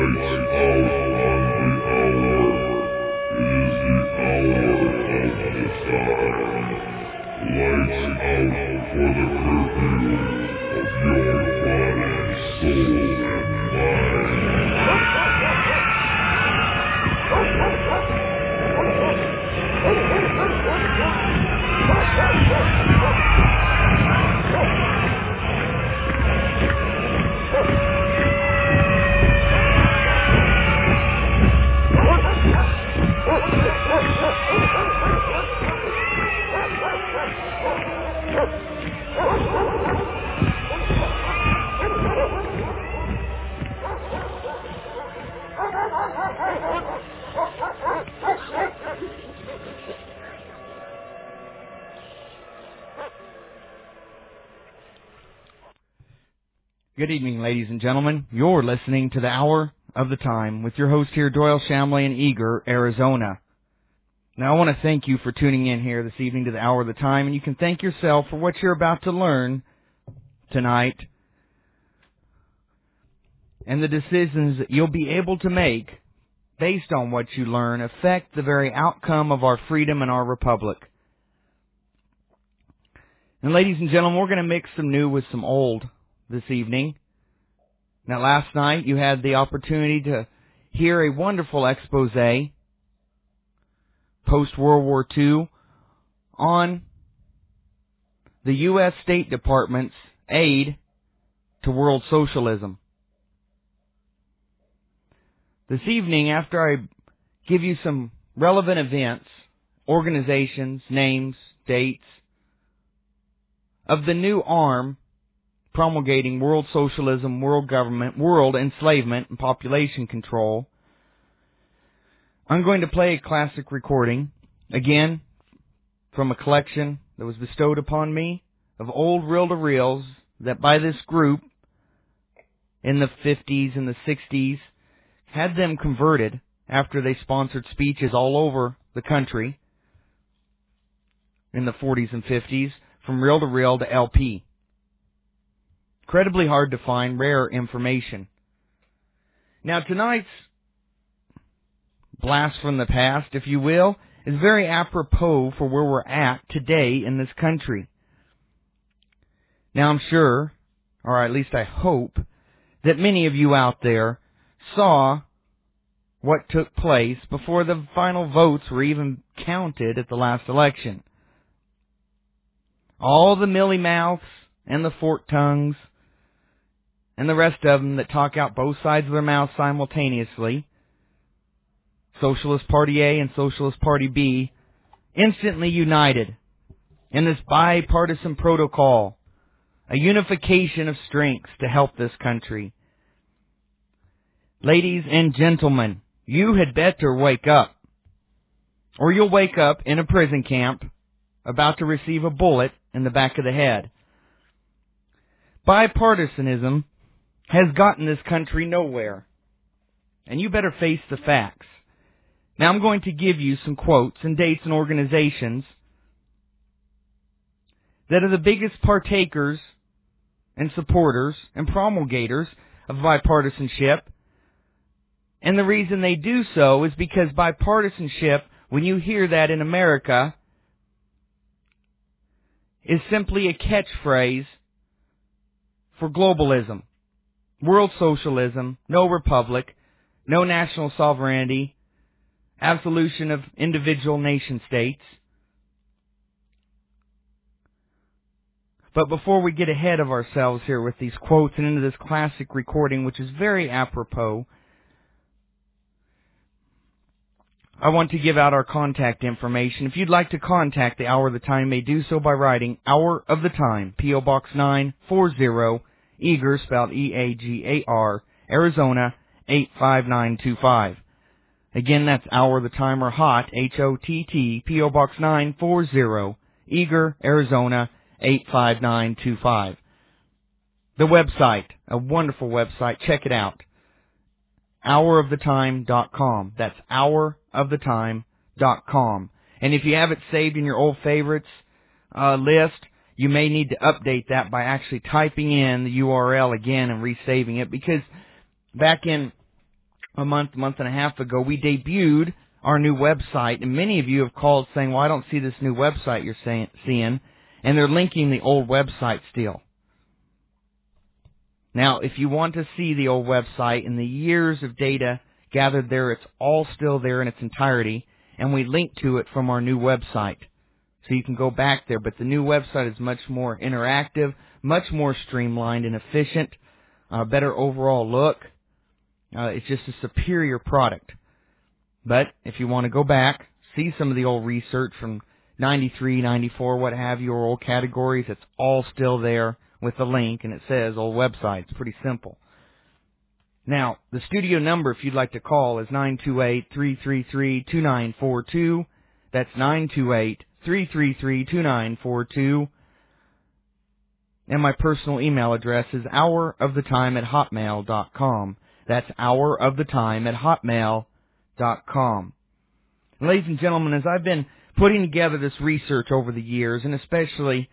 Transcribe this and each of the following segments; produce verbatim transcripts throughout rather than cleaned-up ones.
Good evening, ladies and gentlemen. You're listening to the Hour of the Time with your host here, Doyle Shamley in Eagar, Arizona. Now, I want to thank you for tuning in here this evening to the Hour of the Time, and you can thank yourself for what you're about to learn tonight and the decisions that you'll be able to make based on what you learn affect the very outcome of our freedom and our republic. And ladies and gentlemen, we're going to mix some new with some old this evening. Now, last night you had the opportunity to hear a wonderful expose post-World War Two on the U S State Department's aid to world socialism. This evening, after I give you some relevant events, organizations, names, dates of the new arm promulgating world socialism, world government, world enslavement, and population control, I'm going to play a classic recording, again, from a collection that was bestowed upon me of old reel-to-reels that by this group in the fifties and the sixties had them converted after they sponsored speeches all over the country in the forties and fifties from reel-to-reel to L P. Incredibly hard to find, rare information. Now, tonight's blast from the past, if you will, is very apropos for where we're at today in this country. Now, I'm sure, or at least I hope, that many of you out there saw what took place before the final votes were even counted at the last election. All the mealy-mouths and the forked tongues and the rest of them that talk out both sides of their mouths simultaneously, Socialist Party A and Socialist Party B, instantly united in this bipartisan protocol, a unification of strengths to help this country. Ladies and gentlemen, you had better wake up, or you'll wake up in a prison camp about to receive a bullet in the back of the head. Bipartisanism has gotten this country nowhere, and you better face the facts. Now, I'm going to give you some quotes and dates and organizations that are the biggest partakers and supporters and promulgators of bipartisanship. And the reason they do so is because bipartisanship, when you hear that in America, is simply a catchphrase for globalism, world socialism, no republic, no national sovereignty, absolution of individual nation states. But before we get ahead of ourselves here with these quotes and into this classic recording, which is very apropos, I want to give out our contact information. If you'd like to contact the Hour of the Time, you may do so by writing Hour of the Time, P O Box nine forty, Eagar, spelled E A G A R, Arizona, eight five nine two five. Again, that's Hour of the Time, or HOTT, H O T T, P O Box nine forty, Eagar, Arizona, eight five nine two five. The website, a wonderful website, check it out, hour of the time dot com. That's hour of the time dot com. And if you have it saved in your old favorites uh, list, you may need to update that by actually typing in the U R L again and resaving it, because back in a month, month and a half ago, we debuted our new website, and many of you have called saying, well, I don't see this new website you're saying, seeing, and they're linking the old website still. Now, if you want to see the old website and the years of data gathered there, it's all still there in its entirety, and we link to it from our new website. So you can go back there, but the new website is much more interactive, much more streamlined and efficient, a better overall look. Uh, it's just a superior product. But if you want to go back, see some of the old research from ninety-three, ninety-four, what have you, or old categories, it's all still there with the link, and it says old website. It's pretty simple. Now, the studio number, if you'd like to call, is nine two eight, three three three, two nine four two. That's nine two eight, three three three, two nine four two. And my personal email address is hourofThetime at hotmail dot com. That's hourofThetime at hotmail dot com. Ladies and gentlemen, as I've been putting together this research over the years, and especially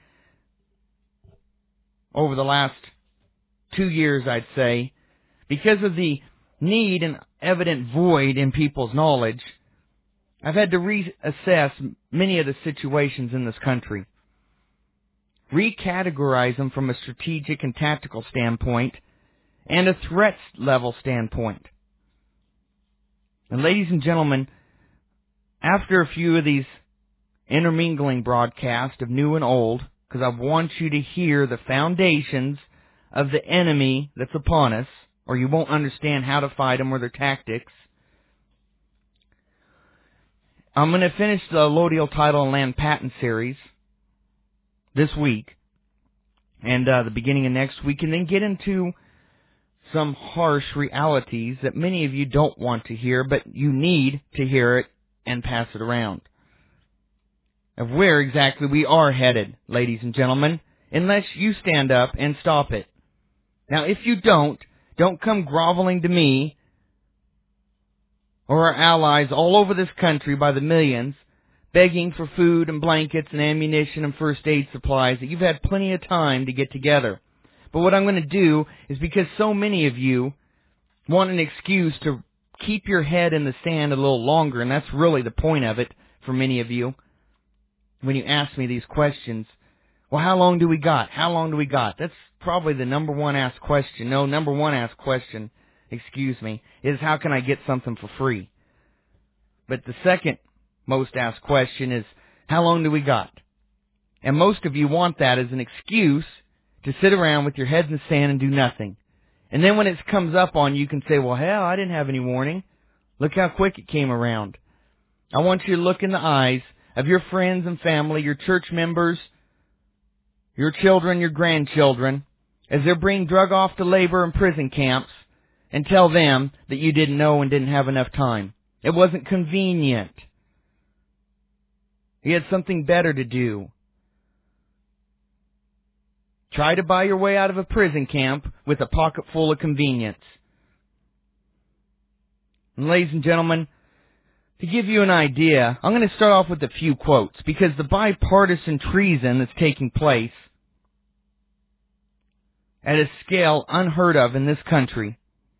over the last two years, I'd say, because of the need and evident void in people's knowledge, I've had to reassess many of the situations in this country, recategorize them from a strategic and tactical standpoint and a threat level standpoint. And ladies and gentlemen, after a few of these intermingling broadcasts of new and old, because I want you to hear the foundations of the enemy that's upon us, or you won't understand how to fight them or their tactics. I'm going to finish the Allodial Title and Land Patent Series this week and uh, the beginning of next week, and then get into some harsh realities that many of you don't want to hear, but you need to hear it and pass it around. Of where exactly we are headed, ladies and gentlemen, unless you stand up and stop it. Now, if you don't, don't come groveling to me or our allies all over this country by the millions, begging for food and blankets and ammunition and first aid supplies that you've had plenty of time to get together. But what I'm going to do is, because so many of you want an excuse to keep your head in the sand a little longer, and that's really the point of it for many of you, when you ask me these questions, well, how long do we got? How long do we got? That's probably the number one asked question. No, number one asked question, excuse me, is how can I get something for free? But the second most asked question is, how long do we got? And most of you want that as an excuse to sit around with your head in the sand and do nothing. And then when it comes up on you, you can say, well, hell, I didn't have any warning. Look how quick it came around. I want you to look in the eyes of your friends and family, your church members, your children, your grandchildren, as they're being drug off to labor and prison camps, and tell them that you didn't know and didn't have enough time. It wasn't convenient. You had something better to do. Try to buy your way out of a prison camp with a pocket full of convenience. And ladies and gentlemen, to give you an idea, I'm going to start off with a few quotes, because the bipartisan treason that's taking place at a scale unheard of in this country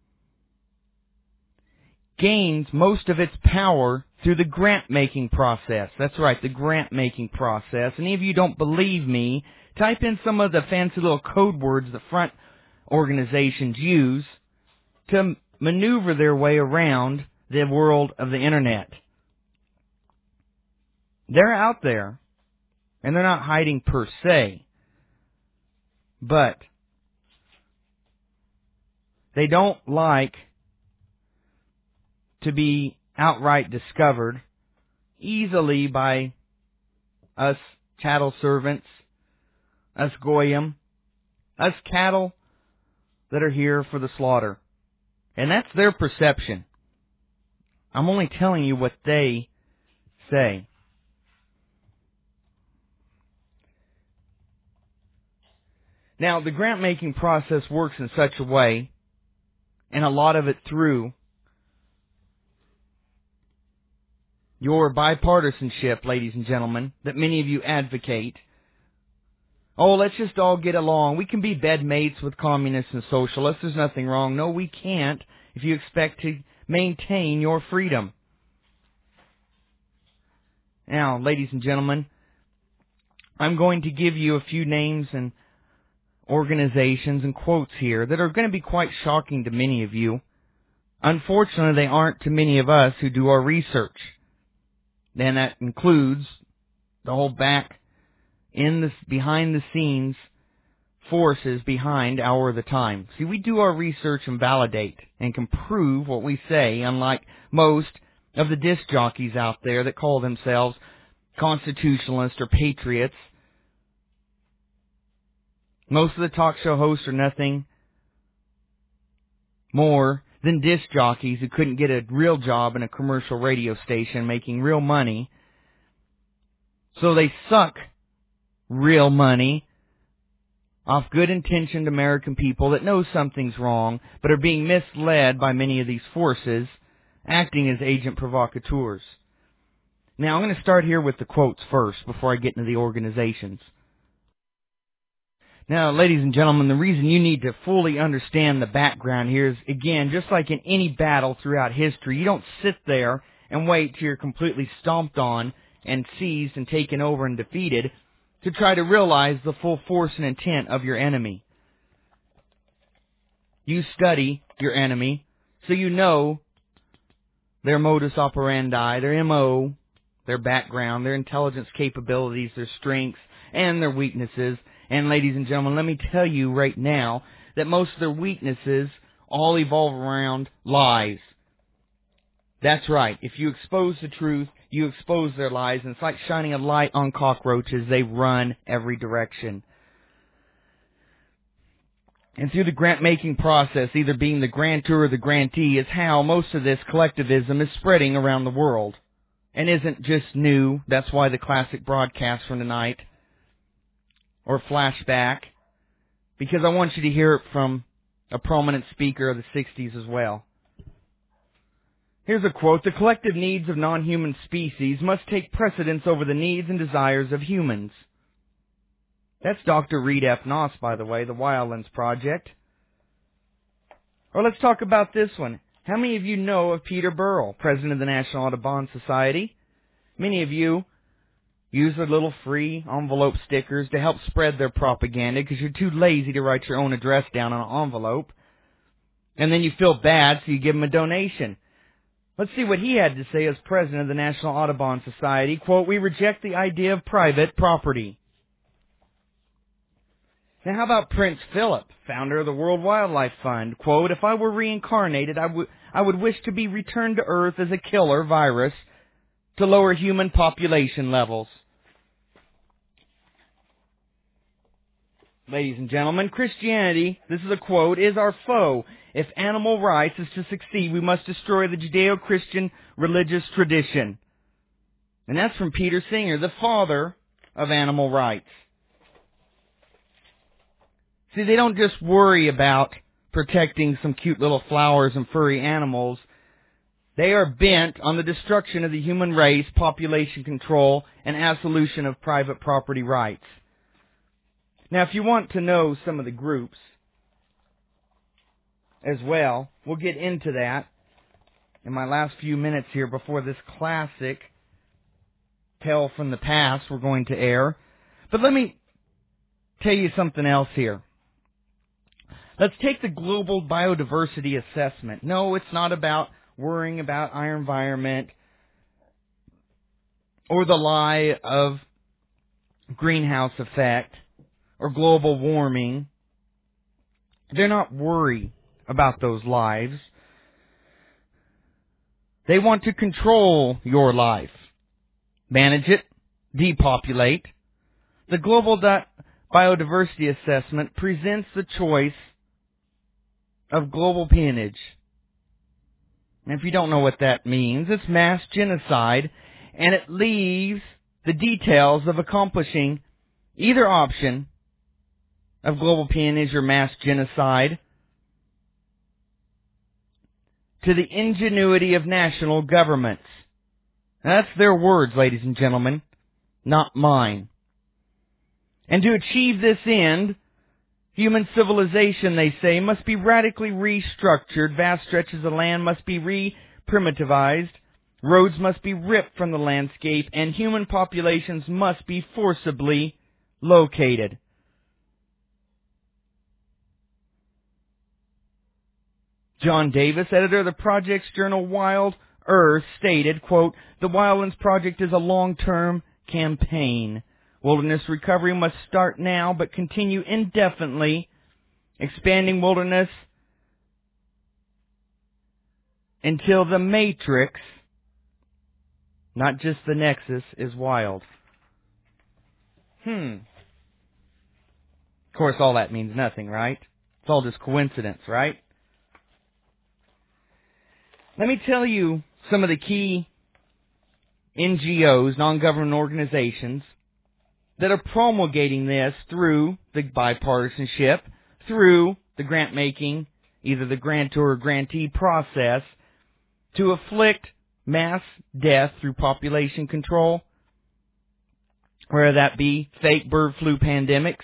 gains most of its power through the grant-making process. That's right, the grant-making process. Any of you don't believe me, type in some of the fancy little code words the front organizations use to maneuver their way around the world of the Internet. They're out there, and they're not hiding per se, but they don't like to be outright discovered easily by us chattel servants, us goyim, us cattle that are here for the slaughter. And that's their perception. I'm only telling you what they say. Now, the grant-making process works in such a way, and a lot of it through your bipartisanship, ladies and gentlemen, that many of you advocate. Oh, let's just all get along. We can be bedmates with communists and socialists. There's nothing wrong. No, we can't if you expect to maintain your freedom. Now, ladies and gentlemen, I'm going to give you a few names and organizations and quotes here that are going to be quite shocking to many of you. Unfortunately, they aren't to many of us who do our research. And that includes the whole back, in the behind the scenes forces behind Hour of the Time. See, we do our research and validate and can prove what we say, unlike most of the disc jockeys out there that call themselves constitutionalists or patriots. Most of the talk show hosts are nothing more than disc jockeys who couldn't get a real job in a commercial radio station making real money. So they suck real money off good-intentioned American people that know something's wrong, but are being misled by many of these forces, acting as agent provocateurs. Now, I'm going to start here with the quotes first, before I get into the organizations. Now, ladies and gentlemen, the reason you need to fully understand the background here is, again, just like in any battle throughout history, you don't sit there and wait till you're completely stomped on and seized and taken over and defeated to try to realize the full force and intent of your enemy. You study your enemy so you know their modus operandi, their M O, their background, their intelligence capabilities, their strengths, and their weaknesses. And ladies and gentlemen, let me tell you right now that most of their weaknesses all evolve around lies. That's right. If you expose the truth, you expose their lies, and it's like shining a light on cockroaches. They run every direction. And through the grant-making process, either being the grantor or the grantee, is how most of this collectivism is spreading around the world. And isn't just new. That's why the classic broadcast from tonight, or flashback, because I want you to hear it from a prominent speaker of the sixties as well. Here's a quote: "The collective needs of non-human species must take precedence over the needs and desires of humans." That's Doctor Reed F. Noss, by the way, the Wildlands Project. Or let's talk about this one. How many of you know of Peter Burrell, president of the National Audubon Society? Many of you use their little free envelope stickers to help spread their propaganda because you're too lazy to write your own address down on an envelope. And then you feel bad, so you give them a donation. Let's see what he had to say as president of the National Audubon Society. Quote, "We reject the idea of private property." Now, how about Prince Philip, founder of the World Wildlife Fund? Quote, "If I were reincarnated, I would I would wish to be returned to Earth as a killer virus to lower human population levels." Ladies and gentlemen, Christianity, this is a quote, "is our foe. If animal rights is to succeed, we must destroy the Judeo-Christian religious tradition." And that's from Peter Singer, the father of animal rights. See, they don't just worry about protecting some cute little flowers and furry animals. They are bent on the destruction of the human race, population control, and absolution of private property rights. Now, if you want to know some of the groups as well, we'll get into that in my last few minutes here before this classic tale from the past we're going to air. But let me tell you something else here. Let's take the global biodiversity assessment. No, it's not about worrying about our environment or the lie of greenhouse effect or global warming. They're not worried about those lives. They want to control your life, manage it, depopulate. The global biodiversity assessment presents the choice of global peonage. And if you don't know what that means, it's mass genocide, and it leaves the details of accomplishing either option of global peonage or mass genocide to the ingenuity of national governments. Now, that's their words, ladies and gentlemen, not mine. And to achieve this end, Human civilization, they say, must be radically restructured. Vast stretches of land must be re-primitivized. Roads must be ripped from the landscape, and human populations must be forcibly located. John Davis, editor of the project's journal Wild Earth, stated, quote, "The Wildlands Project is a long-term campaign. Wilderness recovery must start now but continue indefinitely, expanding wilderness until the matrix, not just the nexus, is wild." Hmm. Of course, all that means nothing, right? It's all just coincidence, right? Let me tell you some of the key N G Os, non-government organizations, that are promulgating this through the bipartisanship, through the grant-making, either the grantor or grantee process, to afflict mass death through population control, whether that be fake bird flu pandemics,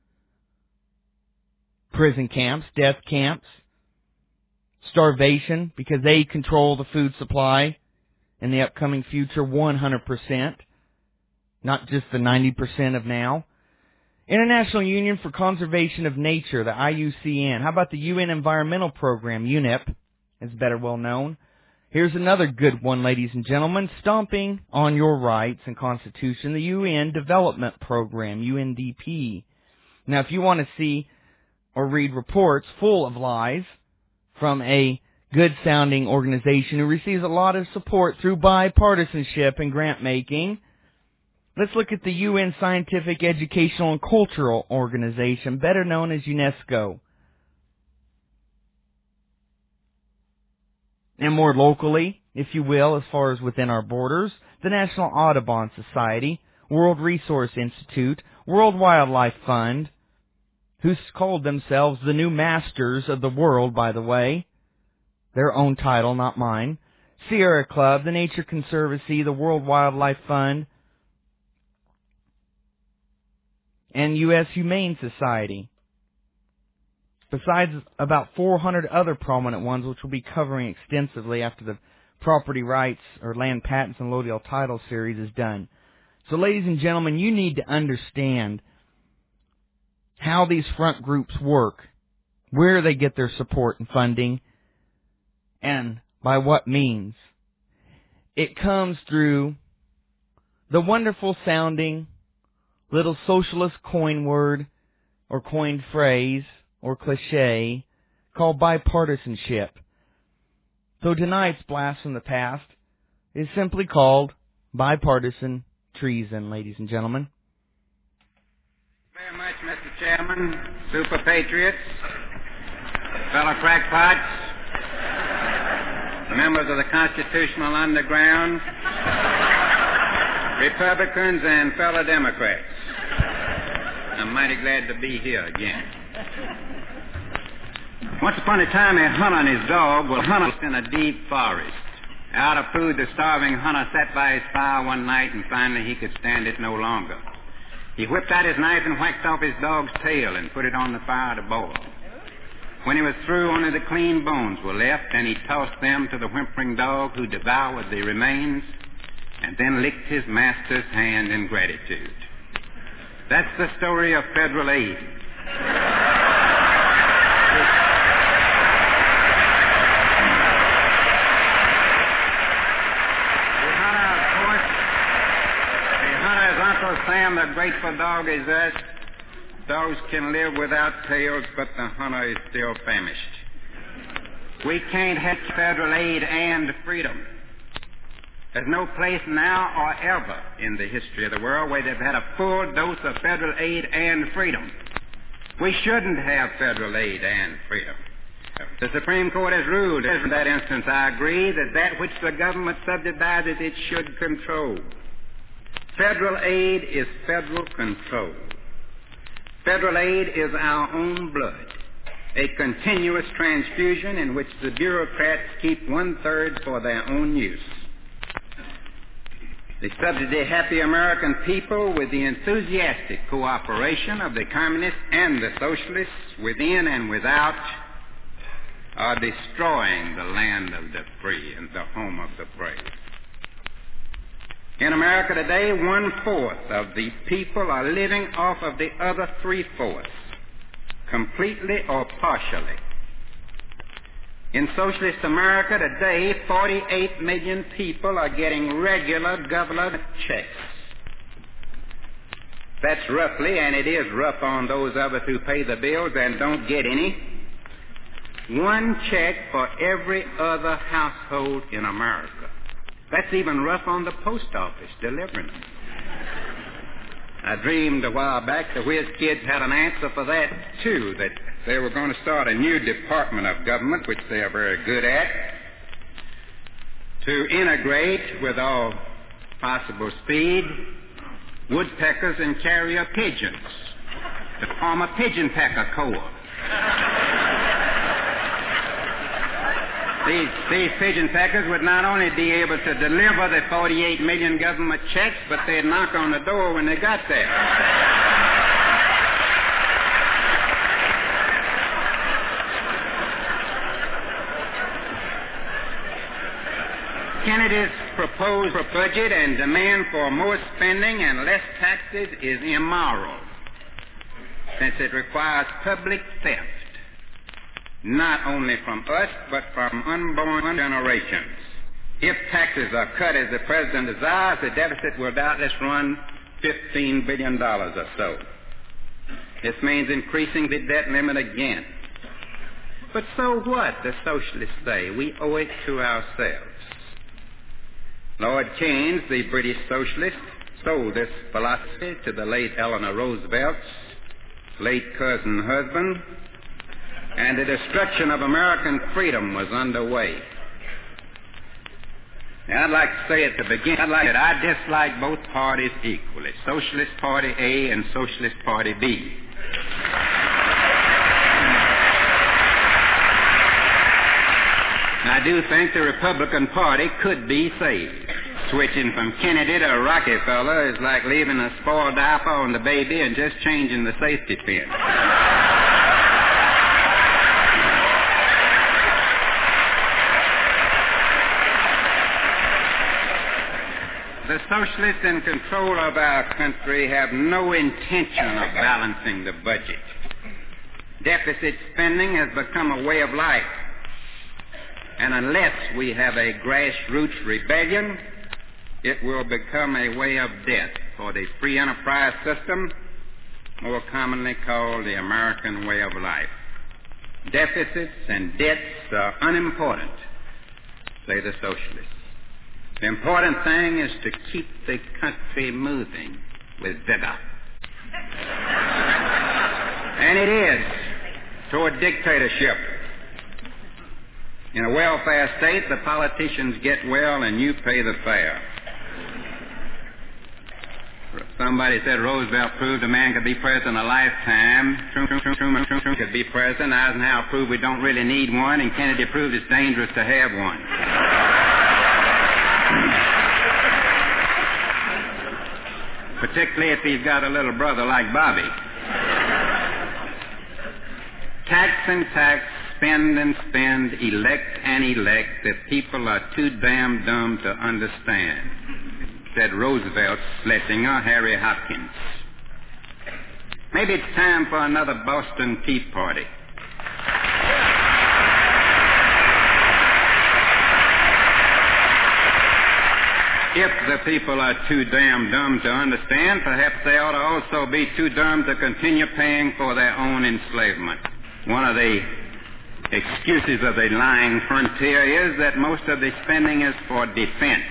prison camps, death camps, starvation, because they control the food supply in the upcoming future one hundred percent, not just the ninety percent of now. International Union for Conservation of Nature, the I U C N. How about the U N Environmental Program, U N E P, as better well known? Here's another good one, ladies and gentlemen, stomping on your rights and Constitution, the U N Development Program, U N D P. Now, if you want to see or read reports full of lies from a good-sounding organization who receives a lot of support through bipartisanship and grant-making, let's look at the U N Scientific, Educational, and Cultural Organization, better known as UNESCO. And more locally, if you will, as far as within our borders, the National Audubon Society, World Resource Institute, World Wildlife Fund, who's called themselves the new masters of the world, by the way. Their own title, not mine. Sierra Club, the Nature Conservancy, the World Wildlife Fund, and U S Humane Society. Besides about four hundred other prominent ones, which we'll be covering extensively after the property rights or land patents and Lodale title series is done. So ladies and gentlemen, you need to understand how these front groups work, where they get their support and funding, and by what means. It comes through the wonderful sounding little socialist coin word or coined phrase or cliche called bipartisanship. So tonight's blast from the past is simply called bipartisan treason, ladies and gentlemen. Very much, Mister Chairman, super patriots, fellow crackpots, members of the Constitutional Underground, Republicans, and fellow Democrats. I'm mighty glad to be here again. Once upon a time, a hunter and his dog were hunters in a deep forest. Out of food, the starving hunter sat by his fire one night, and finally he could stand it no longer. He whipped out his knife and whacked off his dog's tail and put it on the fire to boil. When he was through, only the clean bones were left, and he tossed them to the whimpering dog, who devoured the remains and then licked his master's hand in gratitude. That's the story of federal aid. Sam, the grateful dog, is that dogs can live without tails, but the hunter is still famished. We can't have federal aid and freedom. There's no place now or ever in the history of the world where they've had a full dose of federal aid and freedom. We shouldn't have federal aid and freedom. The Supreme Court has ruled in that instance, I agree, that that which the government subsidizes, it should control. Federal aid is federal control. Federal aid is our own blood, a continuous transfusion in which the bureaucrats keep one-third for their own use. They subsidy happy American people with the enthusiastic cooperation of the communists and the socialists within and without, are destroying the land of the free and the home of the brave. In America today, one-fourth of the people are living off of the other three-fourths, completely or partially. In socialist America today, forty-eight million people are getting regular government checks. That's roughly, and it is rough on those of us who pay the bills and don't get any, one check for every other household in America. That's even rough on the post office delivering them. I dreamed a while back the whiz kids had an answer for that, too, that they were going to start a new department of government, which they are very good at, to integrate with all possible speed woodpeckers and carrier pigeons to form a pigeon pecker corps. These, these pigeon peckers would not only be able to deliver the forty-eight million government checks, but they'd knock on the door when they got there. Kennedy's proposed budget and demand for more spending and less taxes is immoral, since it requires public theft, not only from us, but from unborn generations. If taxes are cut as the President desires, the deficit will doubtless run fifteen billion dollars or so. This means increasing the debt limit again. But so what, the socialists say? We owe it to ourselves. Lord Keynes, the British socialist, sold this philosophy to the late Eleanor Roosevelt's late cousin husband, and the destruction of American freedom was underway. Now, I'd like to say at the beginning I'd like that I dislike both parties equally, Socialist Party A and Socialist Party B. I do think the Republican Party could be saved. Switching from Kennedy to Rockefeller is like leaving a spoiled diaper on the baby and just changing the safety pin. The socialists in control of our country have no intention of balancing the budget. Deficit spending has become a way of life. And unless we have a grassroots rebellion, it will become a way of death for the free enterprise system, more commonly called the American way of life. Deficits and debts are unimportant, say the socialists. The important thing is to keep the country moving with vigor. And it is toward dictatorship. In a welfare state, the politicians get well and you pay the fare. Somebody said Roosevelt proved a man could be president a lifetime. Truman could be president. Eisenhower proved we don't really need one, and Kennedy proved it's dangerous to have one. Particularly if he's got a little brother like Bobby. Tax and tax, spend and spend, elect and elect, the people are too damn dumb to understand, said Roosevelt, Schlesinger, Harry Hopkins. Maybe it's time for another Boston Tea Party. If the people are too damn dumb to understand, perhaps they ought to also be too dumb to continue paying for their own enslavement. One of the excuses of the lying frontier is that most of the spending is for defense.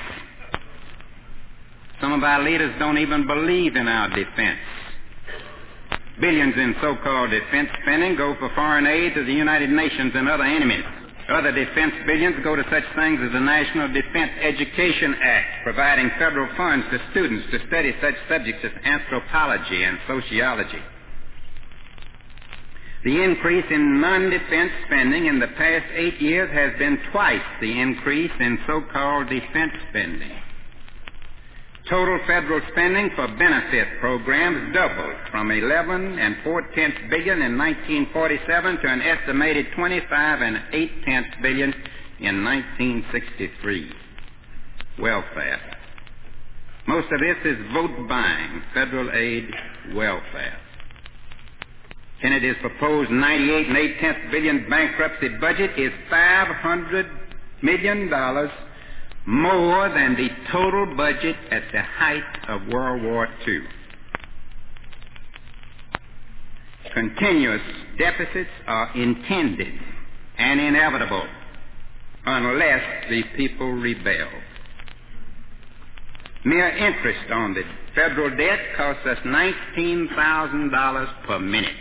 Some of our leaders don't even believe in our defense. Billions in so-called defense spending go for foreign aid to the United Nations and other enemies. Other defense billions go to such things as the National Defense Education Act, providing federal funds to students to study such subjects as anthropology and sociology. The increase in non-defense spending in the past eight years has been twice the increase in so-called defense spending. Total federal spending for benefit programs doubled from eleven and four tenths billion in nineteen forty-seven to an estimated twenty-five and eight tenths billion in nineteen sixty-three. Welfare. Most of this is vote buying, federal aid welfare. Kennedy's proposed ninety-eight and eight tenths billion bankruptcy budget is five hundred million dollars more than the total budget at the height of World War Two. Continuous deficits are intended and inevitable unless the people rebel. Mere interest on the federal debt costs us nineteen thousand dollars per minute,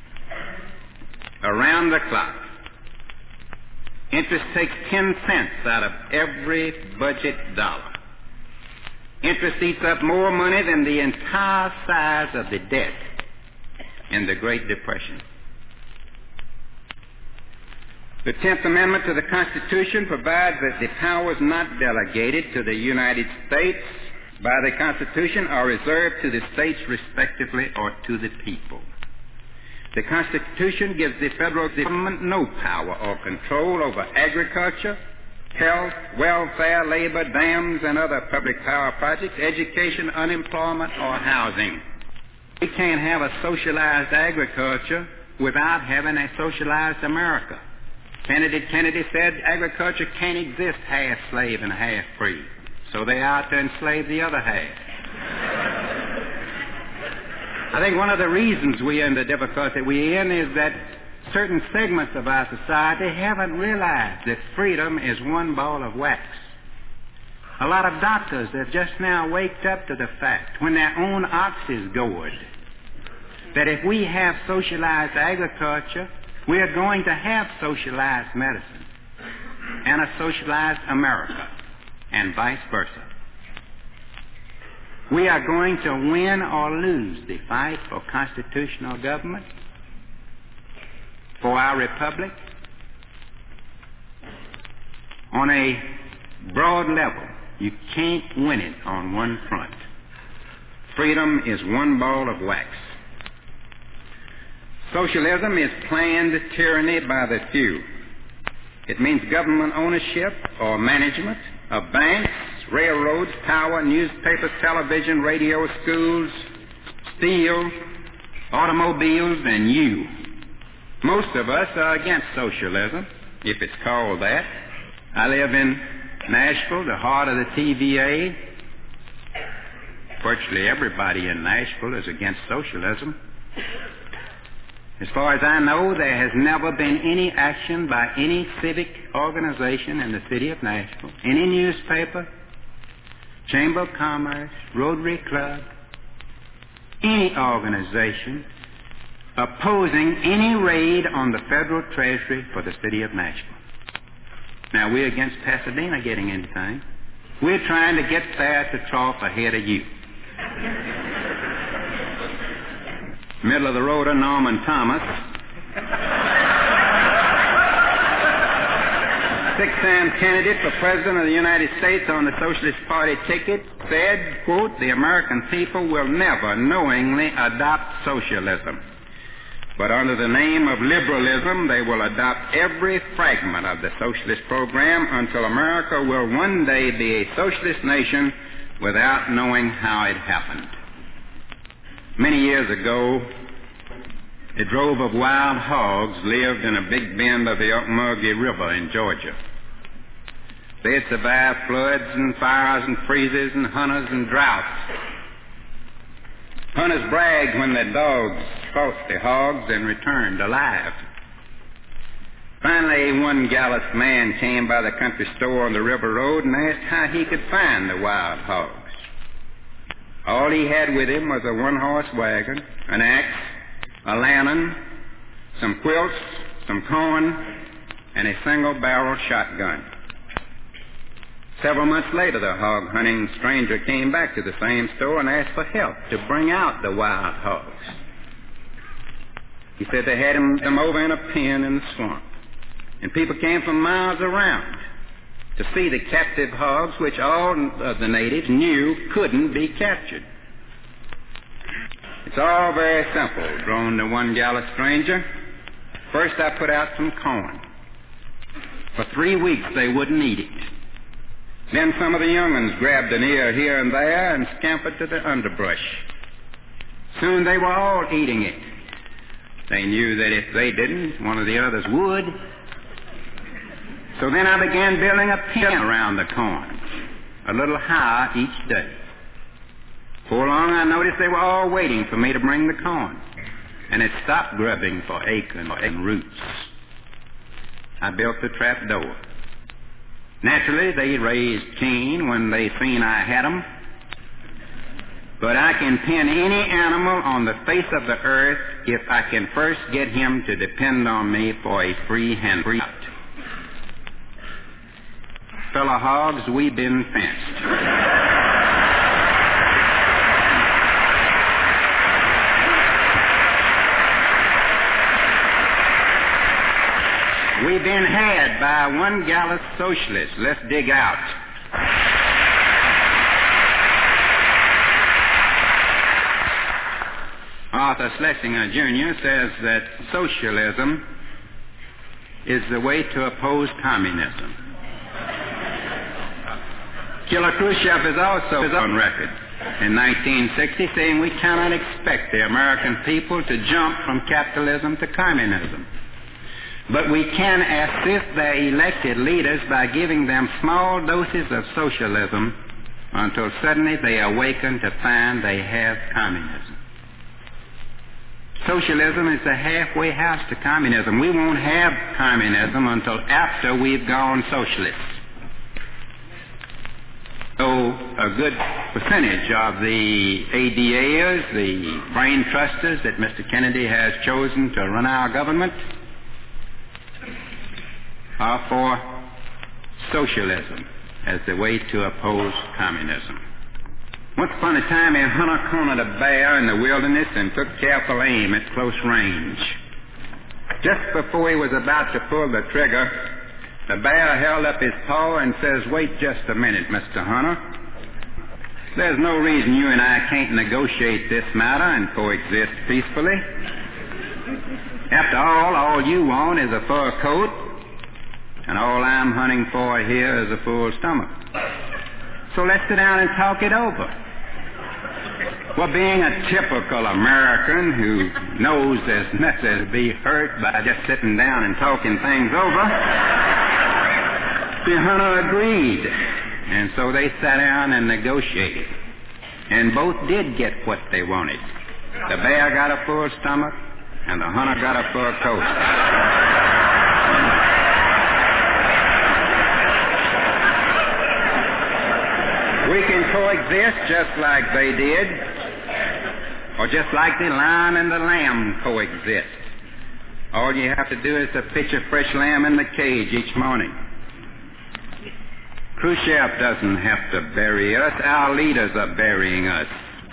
around the clock. Interest takes ten cents out of every budget dollar. Interest eats up more money than the entire size of the debt in the Great Depression. The Tenth Amendment to the Constitution provides that the powers not delegated to the United States by the Constitution are reserved to the states respectively or to the people. The Constitution gives the federal government no power or control over agriculture, health, welfare, labor, dams, and other public power projects, education, unemployment, or housing. We can't have a socialized agriculture without having a socialized America. Kennedy, Kennedy said agriculture can't exist half slave and half free, so they out to enslave the other half. I think one of the reasons we're in the difficulty we're in is that certain segments of our society haven't realized that freedom is one ball of wax. A lot of doctors have just now waked up to the fact, when their own ox is gored, that if we have socialized agriculture, we're going to have socialized medicine and a socialized America, and vice versa. We are going to win or lose the fight for constitutional government, for our republic, on a broad level. You can't win it on one front. Freedom is one ball of wax. Socialism is planned tyranny by the few. It means government ownership or management of banks, railroads, power, newspapers, television, radio, schools, steel, automobiles, and you. Most of us are against socialism, if it's called that. I live in Nashville, the heart of the T V A. Virtually everybody in Nashville is against socialism. As far as I know, there has never been any action by any civic organization in the city of Nashville, any newspaper, Chamber of Commerce, Rotary Club, any organization opposing any raid on the federal treasury for the city of Nashville. Now, we're against Pasadena getting anything. We're trying to get there to trough ahead of you. Middle of the road of Norman Thomas. Six-time candidate for President of the United States on the Socialist Party ticket said, quote, "The American people will never knowingly adopt socialism. But under the name of liberalism, they will adopt every fragment of the socialist program until America will one day be a socialist nation without knowing how it happened." Many years ago, a drove of wild hogs lived in a big bend of the Ocmulgee River in Georgia. They had survived floods and fires and freezes and hunters and droughts. Hunters bragged when their dogs fought the hogs and returned alive. Finally, one gallant man came by the country store on the river road and asked how he could find the wild hogs. All he had with him was a one-horse wagon, an axe, a lantern, some quilts, some corn, and a single-barrel shotgun. Several months later, the hog-hunting stranger came back to the same store and asked for help to bring out the wild hogs. He said they had them, them over in a pen in the swamp, and people came from miles around. to see the captive hogs which all of the natives knew couldn't be captured. It's all very simple, droned the one gallant stranger. First I put out some corn. For three weeks they wouldn't eat it. Then some of the young ones grabbed an ear here and there and scampered to the underbrush. Soon they were all eating it. They knew that if they didn't, one of the others would. So then I began building a pen around the corn, a little higher each day. Before long I noticed they were all waiting for me to bring the corn, and had stopped grubbing for acorns and roots. I built the trap door. Naturally, they raised Cain when they seen I had 'em. But I can pin any animal on the face of the earth if I can first get him to depend on me for a free handout. Fellow hogs, we've been fenced. We've been had by one gallus socialist. Let's dig out. Arthur Schlesinger, Junior says that socialism is the way to oppose communism. Killer Khrushchev is also on record in nineteen sixty saying we cannot expect the American people to jump from capitalism to communism. But we can assist their elected leaders by giving them small doses of socialism until suddenly they awaken to find they have communism. Socialism is the halfway house to communism. We won't have communism until after we've gone socialist. So a good percentage of the A D As, the brain trusters that Mister Kennedy has chosen to run our government, are for socialism as the way to oppose communism. Once upon a time, a hunter cornered a bear in the wilderness and took careful aim at close range. Just before he was about to pull the trigger, the bear held up his paw and says, "Wait just a minute, Mister Hunter. There's no reason you and I can't negotiate this matter and coexist peacefully. After all, all you want is a fur coat, and all I'm hunting for here is a full stomach. So let's sit down and talk it over." Well, being a typical American who knows there's nothing to be hurt by just sitting down and talking things over, the hunter agreed. And so they sat down and negotiated. And both did get what they wanted. The bear got a full stomach, and the hunter got a fur coat. We can coexist just like they did, or just like the lion and the lamb coexist. All you have to do is to pitch a fresh lamb in the cage each morning. Khrushchev doesn't have to bury us. Our leaders are burying us.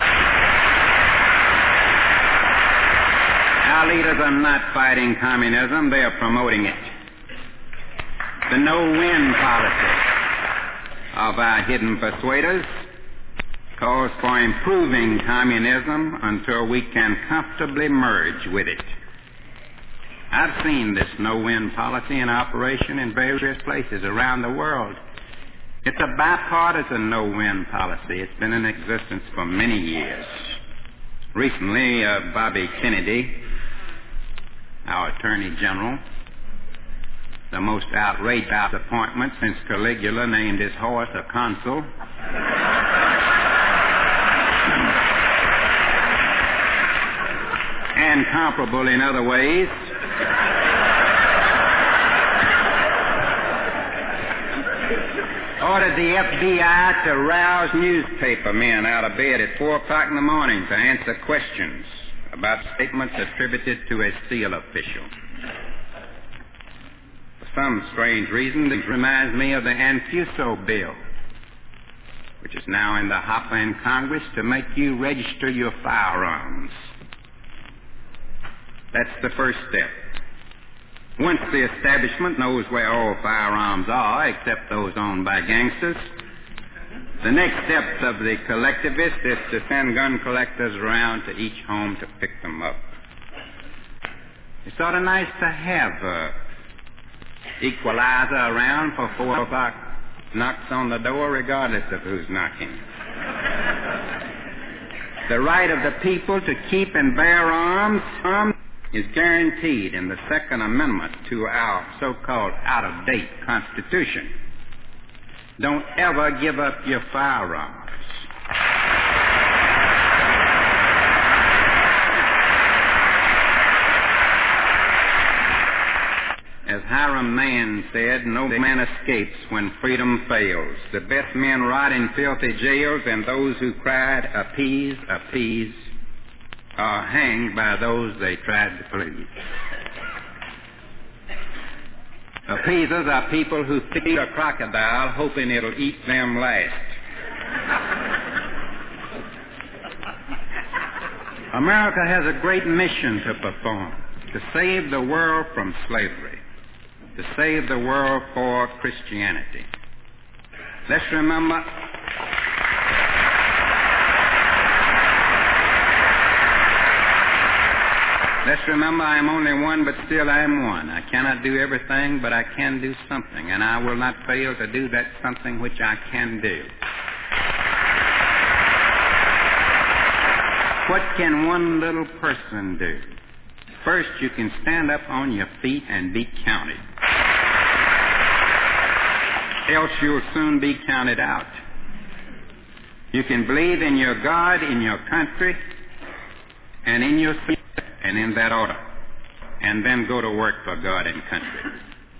Our leaders are not fighting communism. They are promoting it. The no-win policy of our hidden persuaders calls for improving communism until we can comfortably merge with it. I've seen this no-win policy in operation in various places around the world. It's a bipartisan no-win policy. It's been in existence for many years. Recently, uh, Bobby Kennedy, our Attorney General, the most outrageous appointment since Caligula named his horse a consul, and comparable in other ways, ordered the F B I to rouse newspaper men out of bed at four o'clock in the morning to answer questions about statements attributed to a SEAL official. For some strange reason, this reminds me of the Anfuso bill, which is now in the hopper in Congress to make you register your firearms. That's the first step. Once the establishment knows where all firearms are, except those owned by gangsters, the next steps of the collectivist is to send gun collectors around to each home to pick them up. It's sort of nice to have a equalizer around for four o'clock knocks on the door, regardless of who's knocking. The right of the people to keep and bear arms, arms is guaranteed in the Second Amendment to our so-called out-of-date Constitution. Don't ever give up your firearms. As Hiram Mann said, no man escapes when freedom fails. The best men rot in filthy jails, and those who cried, appease, appease, are hanged by those they tried to please. Appeasers are people who feed a crocodile hoping it'll eat them last. America has a great mission to perform, to save the world from slavery, to save the world for Christianity. Let's remember Let's remember I am only one, but still I am one. I cannot do everything, but I can do something, and I will not fail to do that something which I can do. What can one little person do? First, you can stand up on your feet and be counted. Else you'll soon be counted out. You can believe in your God, in your country, and in your city, and in that order, and then go to work for God and country.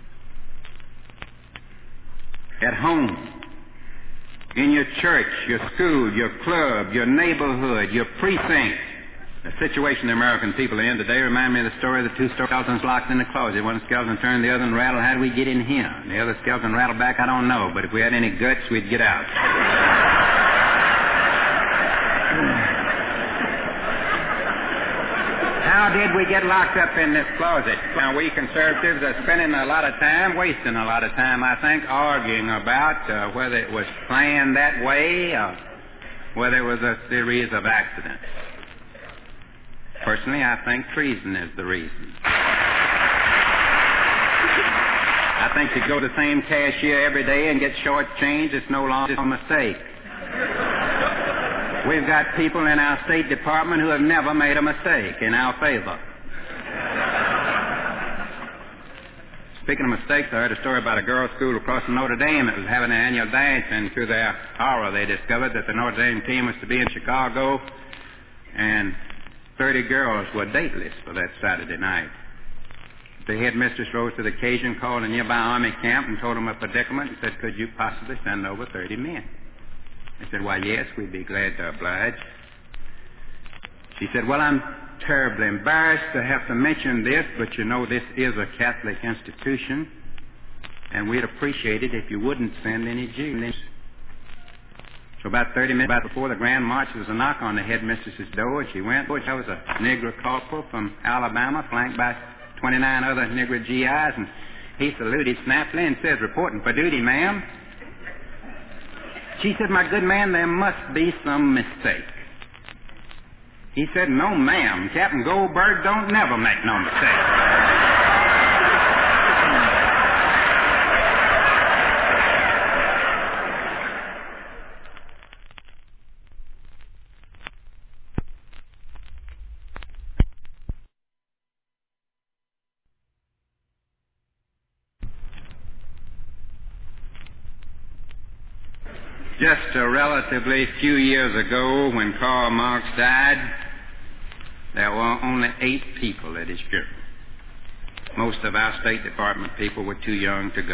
At home, in your church, your school, your club, your neighborhood, your precinct. The situation the American people are in today reminds me of the story of the two skeletons locked in the closet. One skeleton turned, the other and rattled. How do we get in here? And the other skeleton rattled back, I don't know, but if we had any guts, we'd get out. How did we get locked up in this closet? Now, we conservatives are spending a lot of time, wasting a lot of time, I think, arguing about uh, whether it was planned that way or whether it was a series of accidents. Personally, I think treason is the reason. I think to go to the same cashier every day and get shortchanged, it's no longer a mistake. We've got people in our State Department who have never made a mistake in our favor. Speaking of mistakes, I heard a story about a girls' school across from Notre Dame that was having an annual dance, and to their horror, they discovered that the Notre Dame team was to be in Chicago, and thirty girls were dateless for that Saturday night. The headmistress rose to the occasion, called a nearby army camp, and told them a predicament, and said, could you possibly send over thirty men? They said, why, yes, we'd be glad to oblige. She said, well, I'm terribly embarrassed to have to mention this, but you know this is a Catholic institution, and we'd appreciate it if you wouldn't send any Jews. So about thirty minutes before the grand march, there was a knock on the headmistress's door, and she went. There was a Negro corporal from Alabama, flanked by twenty-nine other Negro G Is, and he saluted snappily and says, reporting for duty, ma'am. She said, my good man, there must be some mistake. He said, no, ma'am. Captain Goldberg don't never make no mistake. Just a relatively few years ago, when Karl Marx died, there were only eight people at his funeral. Most of our State Department people were too young to go.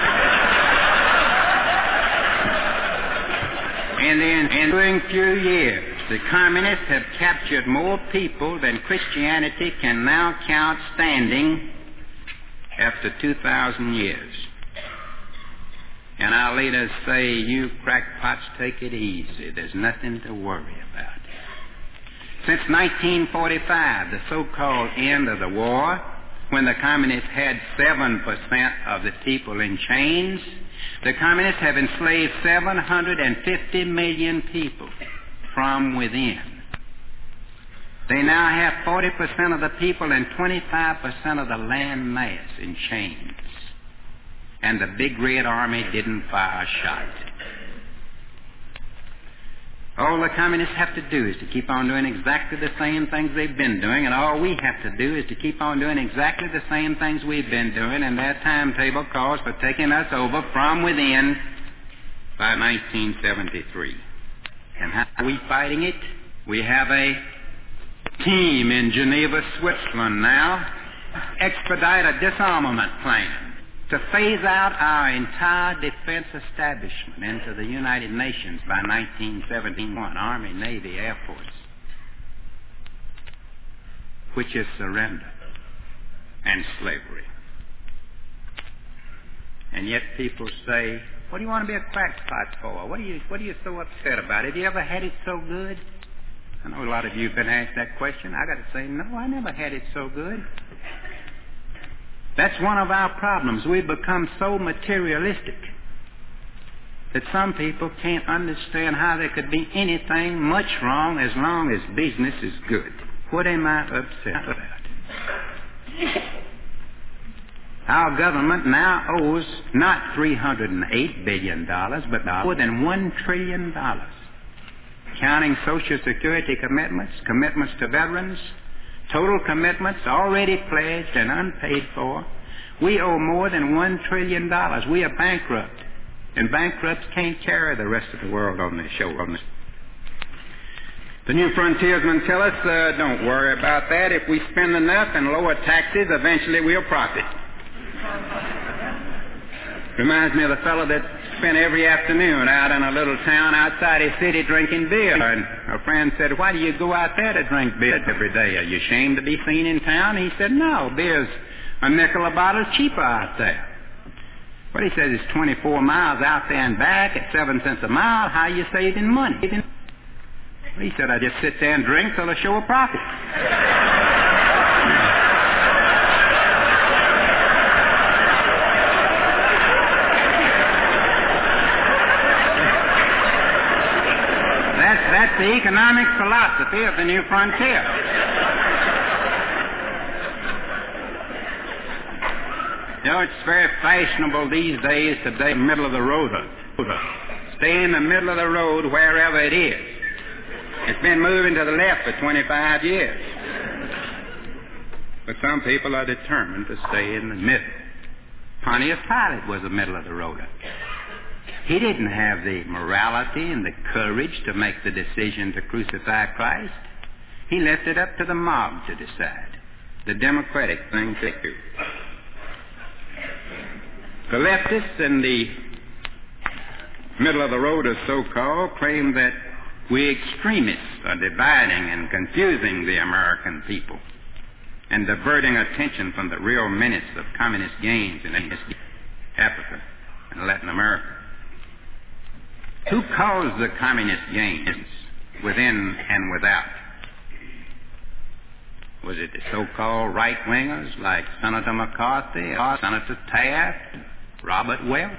And in the ensuing few years, the communists have captured more people than Christianity can now count standing after two thousand years. And our leaders say, you crackpots, take it easy. There's nothing to worry about. Since nineteen forty-five, the so-called end of the war, when the communists had seven percent of the people in chains. The communists have enslaved seven hundred fifty million people from within. They now have forty percent of the people and twenty-five percent of the land mass in chains. And the big red army didn't fire a shot. All the communists have to do is to keep on doing exactly the same things they've been doing, and all we have to do is to keep on doing exactly the same things we've been doing, and their timetable calls for taking us over from within by nineteen seventy-three. And how are we fighting it? We have a team in Geneva, Switzerland now, expedite a disarmament plan to phase out our entire defense establishment into the United Nations by nineteen seventy-one, Army, Navy, Air Force, which is surrender and slavery. And yet people say, what do you want to be a crackpot for? What are you, what are you so upset about? Have you ever had it so good? I know a lot of you have been asked that question. I got to say, no, I never had it so good. That's one of our problems. We've become so materialistic that some people can't understand how there could be anything much wrong as long as business is good. What am I upset about? Our government now owes not three hundred eight billion dollars, but more than one trillion dollars. Counting Social Security commitments, commitments to veterans, total commitments already pledged and unpaid for, we owe more than one trillion dollars. We are bankrupt, and bankrupts can't carry the rest of the world on their shoulders. The new frontiersmen tell us, uh, don't worry about that. If we spend enough and lower taxes, eventually we'll profit. Reminds me of the fellow that spent every afternoon out in a little town outside his city drinking beer. And a friend said, why do you go out there to drink beer every day? Are you ashamed to be seen in town? He said, no, beer's a nickel a bottle cheaper out there. But he says it's twenty-four miles out there and back at seven cents a mile. How are you saving money? He said, I just sit there and drink till I show a profit. That's, that's the economic philosophy of the new frontier. You know, it's very fashionable these days to stay in the middle of the road. Stay in the middle of the road wherever it is. It's been moving to the left for twenty-five years. But some people are determined to stay in the middle. Pontius Pilate was the middle of the road. He didn't have the morality and the courage to make the decision to crucify Christ. He left it up to the mob to decide. The democratic thing to do. The leftists in the middle of the road, as so-called, claim that we extremists are dividing and confusing the American people and diverting attention from the real menace of communist gains in Africa and Latin America. Who caused the communist gains within and without? Was it the so-called right-wingers like Senator McCarthy or Senator Taft, Robert Welch?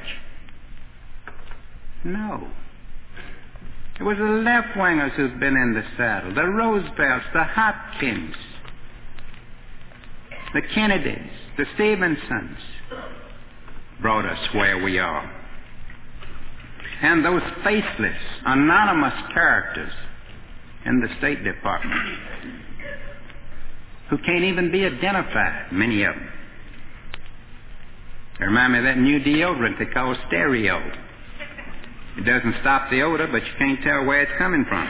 No. It was the left-wingers who've been in the saddle, the Roosevelts, the Hopkins, the Kennedys, the Stevensons, brought us where we are. And those faceless, anonymous characters in the State Department who can't even be identified, many of them. They remind me of that new deodorant they call Stereo. It doesn't stop the odor, but you can't tell where it's coming from.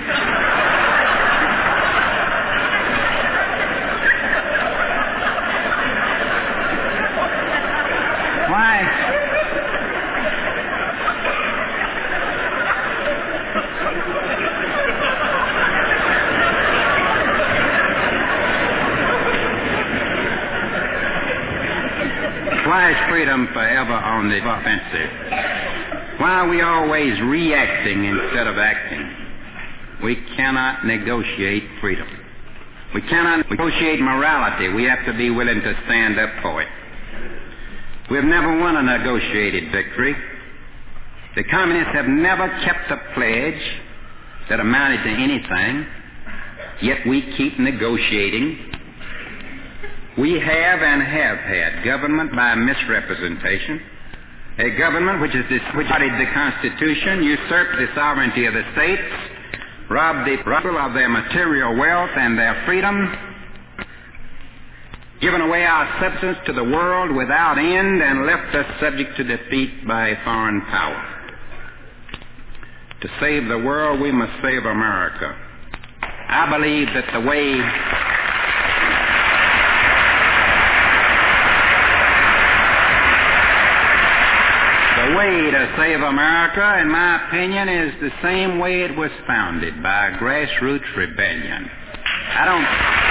Why? Why is freedom forever on the offensive? Why are we always reacting instead of acting? We cannot negotiate freedom. We cannot negotiate morality. We have to be willing to stand up for it. We've never won a negotiated victory. The communists have never kept a pledge that amounted to anything, yet we keep negotiating. We have and have had government by misrepresentation, a government which has distorted the Constitution, usurped the sovereignty of the states, robbed the people of their material wealth and their freedom, given away our substance to the world without end, and left us subject to defeat by a foreign power. To save the world, we must save America. I believe that the way the way to save America, in my opinion, is the same way it was founded, by a grassroots rebellion. I don't...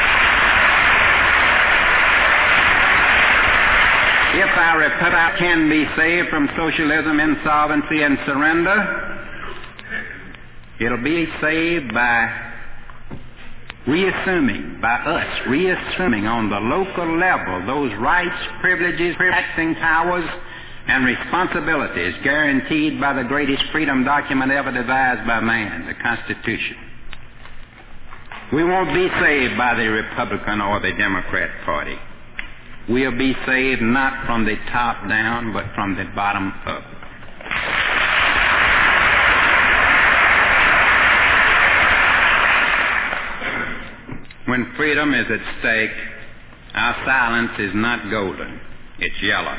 If our republic can be saved from socialism, insolvency, and surrender, it'll be saved by reassuming, by us, reassuming on the local level those rights, privileges, taxing powers, and responsibilities guaranteed by the greatest freedom document ever devised by man, the Constitution. We won't be saved by the Republican or the Democrat Party. We'll be saved not from the top down, but from the bottom up. When freedom is at stake, our silence is not golden, it's yellow.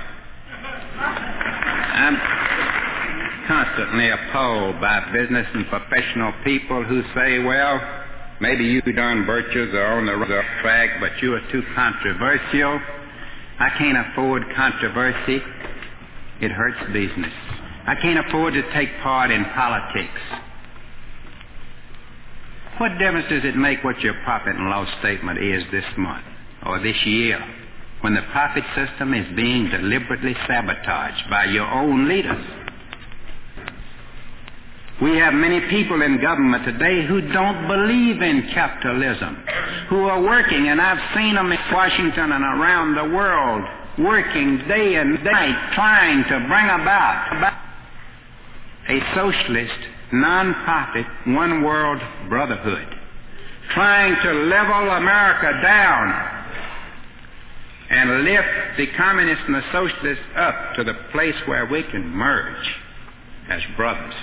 I'm constantly appalled by business and professional people who say, well, maybe you darn virtues are on the right track, but you are too controversial. I can't afford controversy. It hurts business. I can't afford to take part in politics. What difference does it make what your profit and loss statement is this month or this year, when the profit system is being deliberately sabotaged by your own leaders? We have many people in government today who don't believe in capitalism, who are working, and I've seen them in Washington and around the world, working day and night trying to bring about a socialist, non-profit, one-world brotherhood, trying to level America down and lift the communists and the socialists up to the place where we can merge as brothers.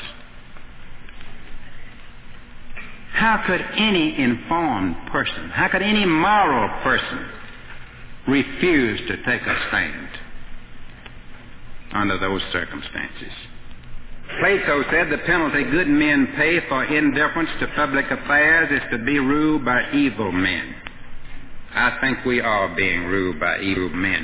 How could any informed person, how could any moral person refuse to take a stand under those circumstances? Plato said the penalty good men pay for indifference to public affairs is to be ruled by evil men. I think we are being ruled by evil men.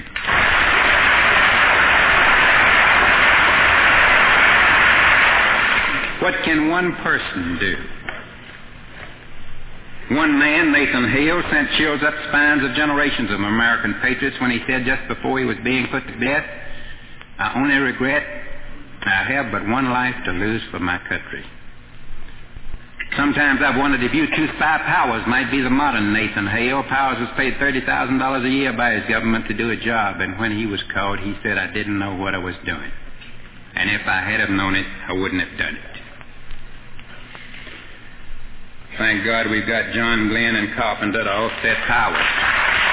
What can one person do? One man, Nathan Hale, sent chills up spines of generations of American patriots when he said just before he was being put to death, I only regret I have but one life to lose for my country. Sometimes I've wondered if you two spy powers might be the modern Nathan Hale. Powers was paid thirty thousand dollars a year by his government to do a job, and when he was called, he said, I didn't know what I was doing. And if I had have known it, I wouldn't have done it. Thank God we've got John Glenn and Carpenter to offset Powers.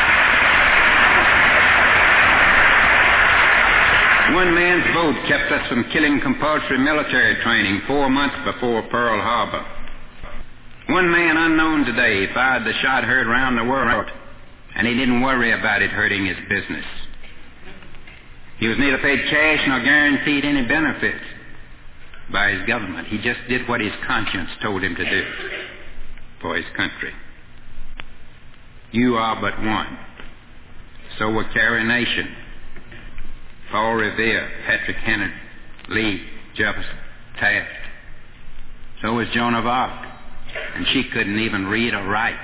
One man's vote kept us from killing compulsory military training four months before Pearl Harbor. One man unknown today fired the shot heard round the world, and he didn't worry about it hurting his business. He was neither paid cash nor guaranteed any benefits by his government. He just did what his conscience told him to do for his country. You are but one. So were Carrie Nation, Paul Revere, Patrick Henry, Lee, Jefferson, Taft. So was Joan of Arc, and she couldn't even read or write.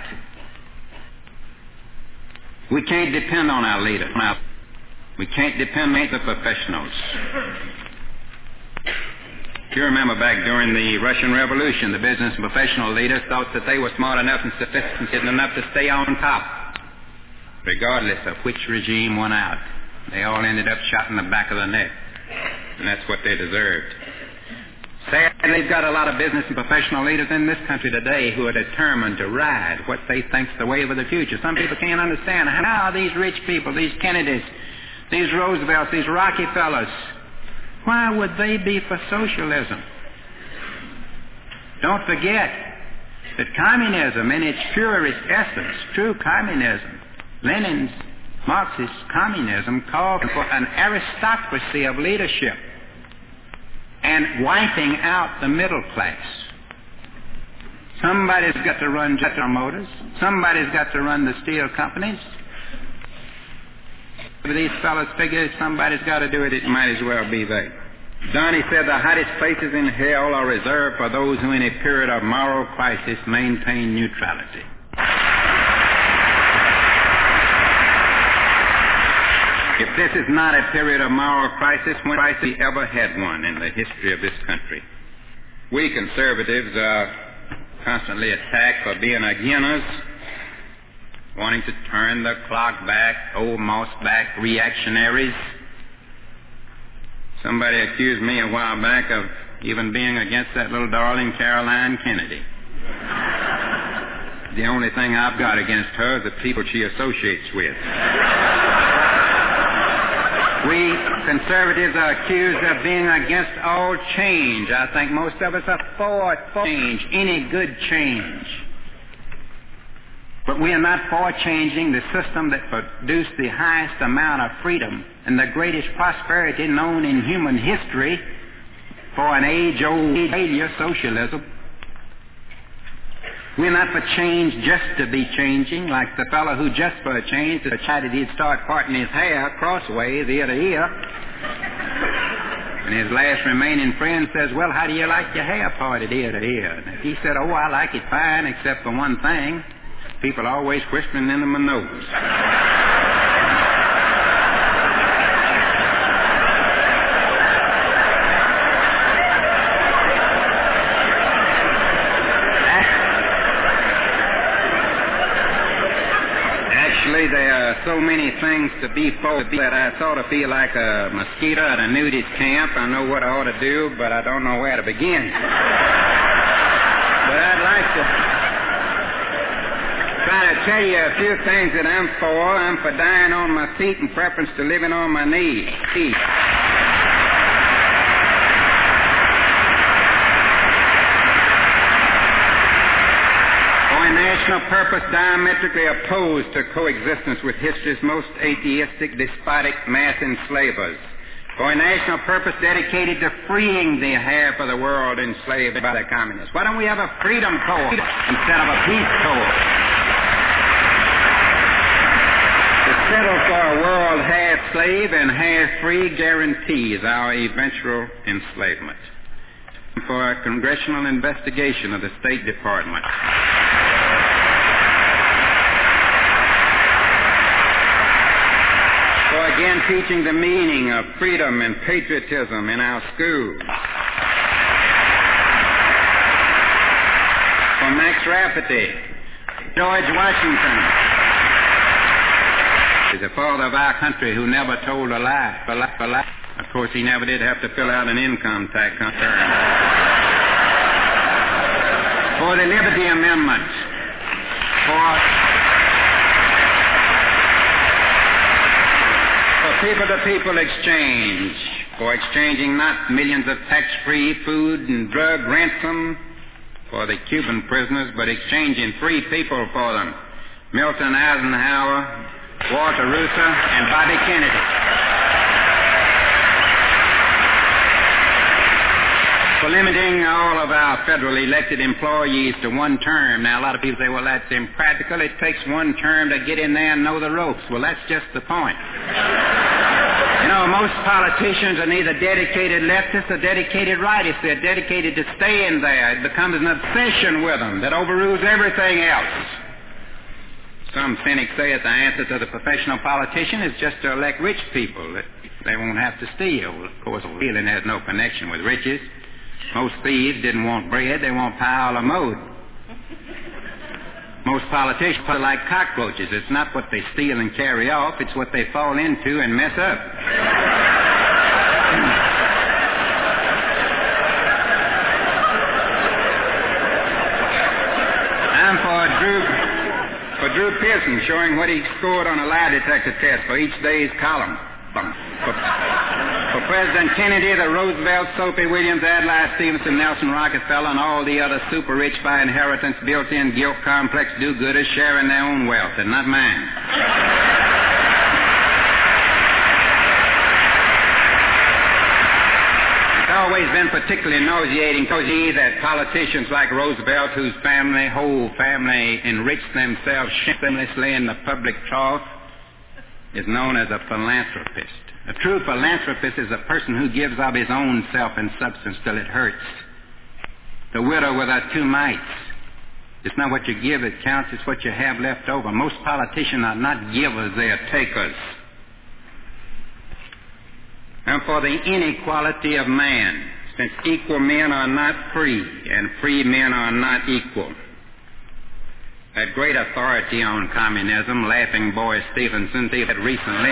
We can't depend on our leaders. We can't depend on the professionals. If you remember back during the Russian Revolution, the business and professional leaders thought that they were smart enough and sophisticated enough to stay on top, regardless of which regime won out. They all ended up shot in the back of the neck, and that's what they deserved. Sadly, we've got a lot of business and professional leaders in this country today who are determined to ride what they think's the wave of the future. Some people can't understand how these rich people, these Kennedys, these Roosevelts, these Rockefellers, why would they be for socialism? Don't forget that communism in its purest essence, true communism, Lenin's Marxist communism, called for an aristocracy of leadership and wiping out the middle class. Somebody's got to run General Motors. Somebody's got to run the steel companies. If these fellows figure somebody's got to do it, it might as well be they. Donnie said the hottest places in hell are reserved for those who in a period of moral crisis maintain neutrality. If this is not a period of moral crisis, when have we ever had one in the history of this country? We conservatives are constantly attacked for being beginners, wanting to turn the clock back, old moss-back reactionaries. Somebody accused me a while back of even being against that little darling Caroline Kennedy. The only thing I've got against her is the people she associates with. We conservatives are accused of being against all change. I think most of us are for, for change, any good change. But we are not for changing the system that produced the highest amount of freedom and the greatest prosperity known in human history for an age-old failure, socialism. We're not for change just to be changing, like the fellow who just for a change decided he'd start parting his hair crossways, ear to ear. And his last remaining friend says, well, how do you like your hair parted ear to ear? And he said, oh, I like it fine, except for one thing. People are always whispering into my nose. Actually, there are so many things to be for that I sort of feel like a mosquito at a nudist camp. I know what I ought to do, but I don't know where to begin. But I'd like to try to tell you a few things that I'm for. I'm for dying on my feet in preference to living on my knees. Feet. For a national purpose diametrically opposed to coexistence with history's most atheistic, despotic mass enslavers. For a national purpose dedicated to freeing the half of the world enslaved by the communists. Why don't we have a freedom corps instead of a peace corps? Settle for a world half slave and half free guarantees our eventual enslavement. For a congressional investigation of the State Department. For again teaching the meaning of freedom and patriotism in our schools. For Max Rafferty, George Washington, is the father of our country who never told a lie for lie, for lie. Of course, he never did have to fill out an income tax return. For the Liberty Amendment. For, for people-to-people exchange. For exchanging not millions of tax-free food and drug ransom for the Cuban prisoners, but exchanging free people for them. Milton Eisenhower, Walter Reuther, and Bobby Kennedy. For limiting all of our federal elected employees to one term. Now, a lot of people say, well, that's impractical. It takes one term to get in there and know the ropes. Well, that's just the point. You know, most politicians are neither dedicated leftists or dedicated rightists. They're dedicated to staying there. It becomes an obsession with them that overrules everything else. Some cynics say that the answer to the professional politician is just to elect rich people. That they won't have to steal. Of course, stealing has no connection with riches. Most thieves didn't want bread, they want pile or mode. Most politicians are like cockroaches. It's not what they steal and carry off, it's what they fall into and mess up. I'm for Drew, for Drew Pearson showing what he scored on a lie detector test for each day's column. For, for President Kennedy, the Roosevelt, Soapy Williams, Adlai Stevenson, Nelson Rockefeller, and all the other super rich by inheritance, built-in guilt complex do-gooders sharing their own wealth and not mine. It's always been particularly nauseating to me that politicians like Roosevelt, whose family, whole family, enriched themselves shamelessly in the public trough, is known as a philanthropist. A true philanthropist is a person who gives of his own self and substance till it hurts. The widow with her two mites. It's not what you give that counts, it's what you have left over. Most politicians are not givers, they are takers. And for the inequality of man, since equal men are not free, and free men are not equal. Had great authority on communism, Laughing Boy Stevenson said recently.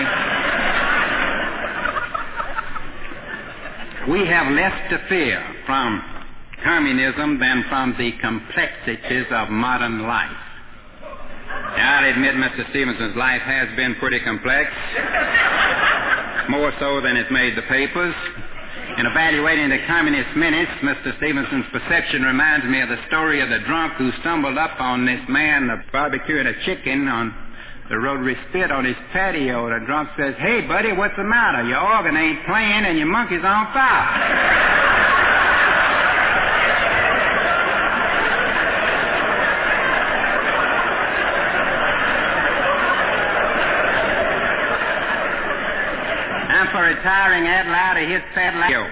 We have less to fear from communism than from the complexities of modern life. Now, I'll admit Mister Stevenson's life has been pretty complex, more so than it's made the papers. In evaluating the Communist Menace, Mister Stevenson's perception reminds me of the story of the drunk who stumbled up on this man barbecuing a chicken on the rotary spit on his patio. The drunk says, "Hey, buddy, what's the matter? Your organ ain't playing and your monkey's on fire." For retiring Adlai to his fat life.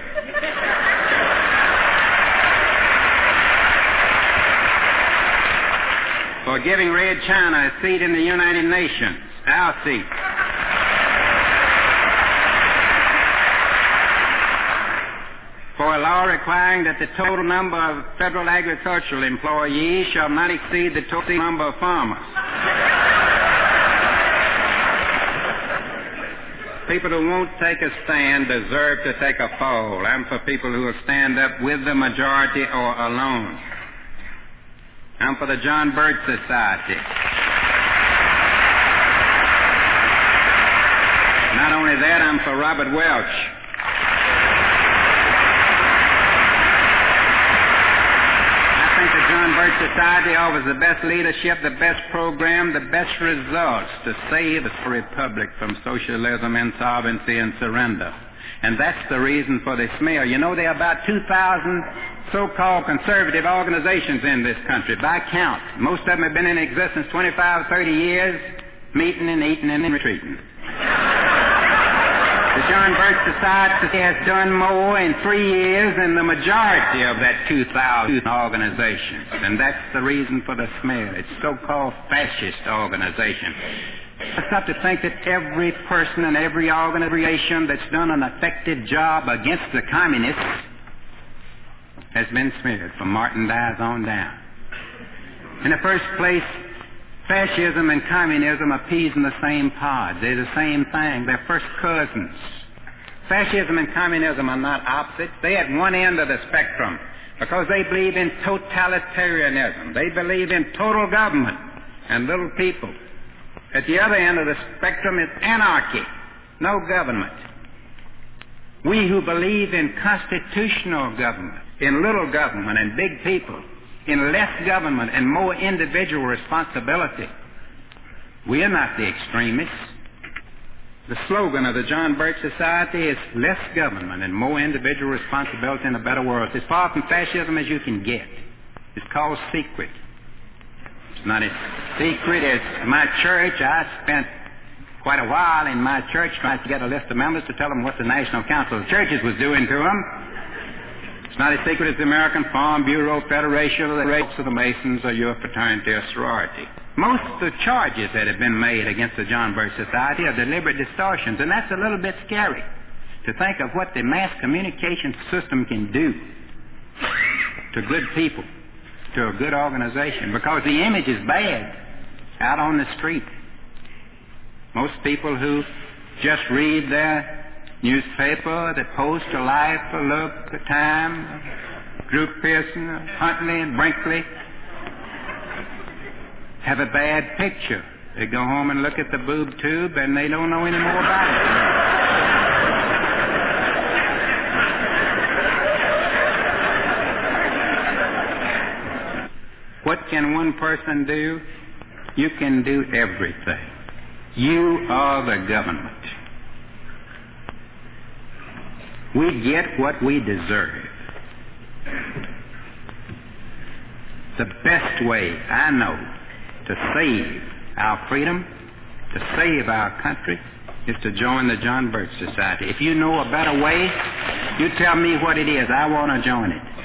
For giving Red China a seat in the United Nations, our seat. For a law requiring that the total number of federal agricultural employees shall not exceed the total number of farmers. People who won't take a stand deserve to take a fall. I'm for people who will stand up with the majority or alone. I'm for the John Birch Society. Not only that, I'm for Robert Welch. I think the John Birch Society offers the best leadership, the best program, the best results to save the republic from socialism, insolvency, and surrender. And that's the reason for the smear. You know, there are about two thousand so-called conservative organizations in this country, by count. Most of them have been in existence twenty-five, thirty years, meeting and eating and retreating. The John Birch Society has done more in three years than the majority of that two thousand organizations. And that's the reason for the smear. It's so-called fascist organization. It's not to think that every person and every organization that's done an effective job against the communists has been smeared from Martin Dies on down. In the first place, fascism and communism are peas in the same pod. They're the same thing. They're first cousins. Fascism and communism are not opposites. They're at one end of the spectrum because they believe in totalitarianism. They believe in total government and little people. At the other end of the spectrum is anarchy, no government. We who believe in constitutional government, in little government and big people, in less government and more individual responsibility, we are not the extremists. The slogan of the John Birch Society is less government and more individual responsibility in a better world. It's as far from fascism as you can get. It's called secret. It's not as secret as my church. I spent quite a while in my church trying to get a list of members to tell them what the National Council of Churches was doing to them. It's not as secret as the American Farm Bureau, Federation, or the rates of the Masons, or your fraternity or sorority. Most of the charges that have been made against the John Birch Society are deliberate distortions, and that's a little bit scary to think of what the mass communication system can do. to good people, to a good organization, because the image is bad out on the street. Most people who just read their newspaper, the Post, the Life, the Look, the Time, Drew Pearson, Huntley, and Brinkley, have a bad picture. They go home and look at the boob tube and they don't know any more about it. What can one person do? You can do everything. You are the government. We get what we deserve. The best way I know to save our freedom, to save our country, is to join the John Birch Society. If you know a better way, you tell me what it is. I want to join it.